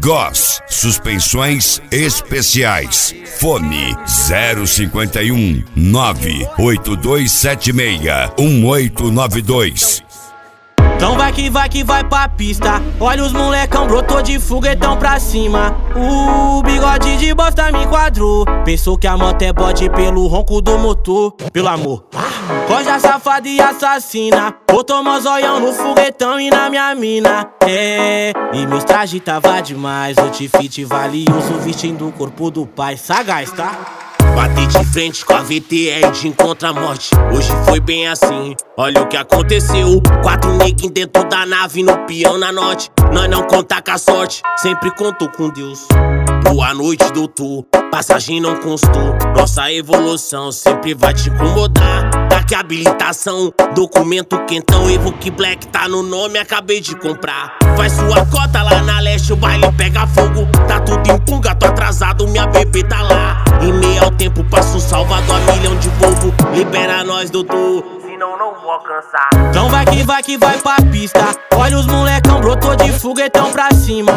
Goss, suspensões especiais. Fone 051 98276 1892. Então vai que vai pra pista. Olha os molecão, brotou de foguetão pra cima. O bigode de bosta me enquadrou. Pensou que a moto é bode pelo ronco do motor. Pelo amor, coja safada e assassina. Botou mozóião no foguetão e na minha mina. É, e meus trajes tava demais. Outfit valioso vestindo o corpo do pai. Sagaz, tá? Bati de frente com a VTR de encontro à morte. Hoje foi bem assim, olha o que aconteceu. 4 neguinhos dentro da nave, no peão na norte. Nós não contar com a sorte, sempre contou com Deus. Boa noite, doutor, passagem não constou. Nossa evolução sempre vai te incomodar. Daqui a habilitação, documento quentão. Evoque Black tá no nome, acabei de comprar. Faz sua cota lá na leste, o baile pega fogo. Tá tudo em punga, tô atrasado, minha bebê tá lá. Em meio ao tempo passo Salvador a milhão de povo. Libera nós, doutor, senão não vou alcançar. Então vai que vai pra pista. Olha os molecão, brotou de foguetão pra cima.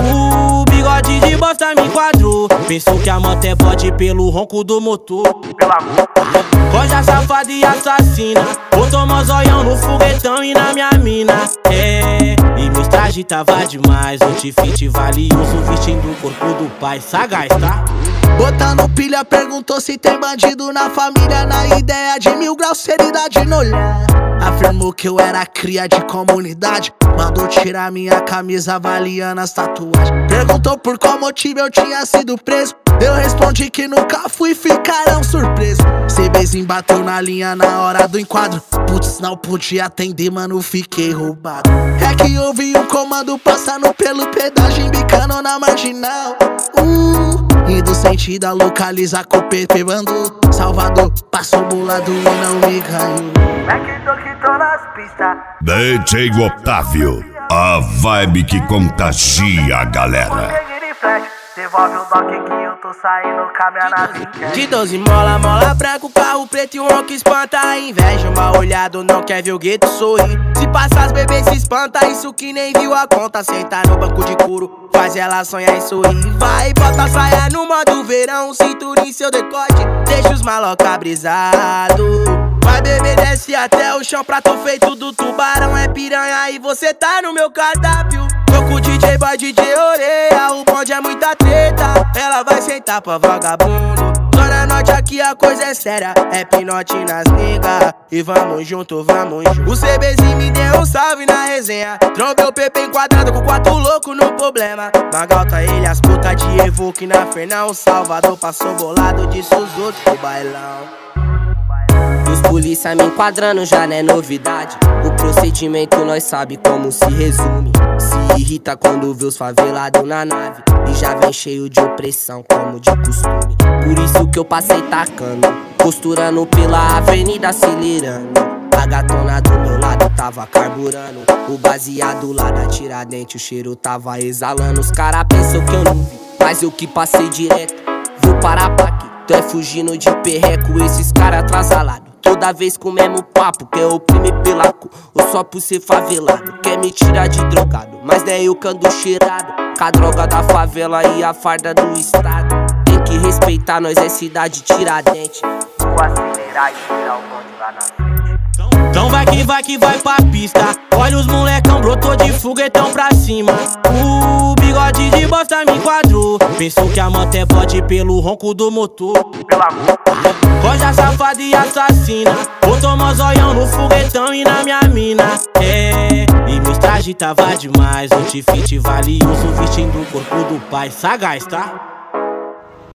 O bigode de bosta me enquadrou. Pensou que a moto é bode pelo ronco do motor. Pelo amor, coja safada e assassina. Botou mozóião no foguetão e na minha mina. É, e meus trajes tava demais. Outfit valioso vestindo o corpo do pai. Sagaz, tá? Botando pilha, perguntou se tem bandido na família. Na ideia de 1000 graus, seriedade no olhar. Afirmou que eu era cria de comunidade. Mandou tirar minha camisa avaliando as tatuagens. Perguntou por qual motivo eu tinha sido preso. Eu respondi que nunca fui, ficarão surpresos. CBzinho bateu na linha na hora do enquadro. Putz, não podia atender, mano, fiquei roubado. É que ouvi um comando passando pelo pedágio, embicando na marginal. Indo sentido a localizar com o PP bando. Salvador, passou bolado e não me ganhou. é que tô nas pistas. DJ Otávio, a vibe que contagia a galera. Devolve o dock que eu tô saindo com a minha nave. De 12 mola branco, carro preto e um ronco espanta a inveja. Mal olhado não quer ver o gueto sorrir. Se passar as bebês se espanta, isso que nem viu a conta. Sentar no banco de couro, faz ela sonhar e sorrir. Vai, bota a saia no modo verão, cintura em seu decote, deixa os maloca brisado. Vai bebê, desce até o chão, prato feito do tubarão. É piranha e você tá no meu cardápio. Tô com o DJ Boy, DJ Oreia, o bonde é muita treta. Ela vai sentar pra vagabundo. Zona Norte aqui a coisa é séria, é pinote nas niggas. E vamos junto, vamos junto. O CBzinho me deu um salve na resenha. Trombei o PP enquadrado com 4 loucos no problema. Magalta ele, as putas de Evoque na Fernão. Salvador passou bolado, disse os outros pro bailão. Os polícia me enquadrando já não é novidade. O procedimento nós sabe como se resume. Se irrita quando vê os favelados na nave e já vem cheio de opressão como de costume. Por isso que eu passei tacando, costurando pela avenida acelerando. A gatona do meu lado tava carburando. O baseado lá da Tiradentes, o cheiro tava exalando. Os cara pensam que eu não vi, mas eu que passei direto. Vou parar pra quê? Tu é fugindo de perreco, esses cara atrasalados. Toda vez com o mesmo papo, quer oprimir pela cor ou só por ser favelado. Quer me tirar de drogado, mas não é eu que ando cheirado. Com a droga da favela e a farda do estado. Tem que respeitar, nós é cidade Tiradentes. Vou acelerar e tirar o bonde lá na frente. Então vai que vai pra pista. Olha os molecão, brotou de foguetão pra cima. O bigode de bosta me enquadrou. Pensou que a moto é bode pelo ronco do motor. Pelo amor, coja safada e assassina. Botou mozóião no foguetão e na minha mina. É, e meus trajes tava demais. Outfit valioso vestindo o corpo do pai. Sagaz, tá?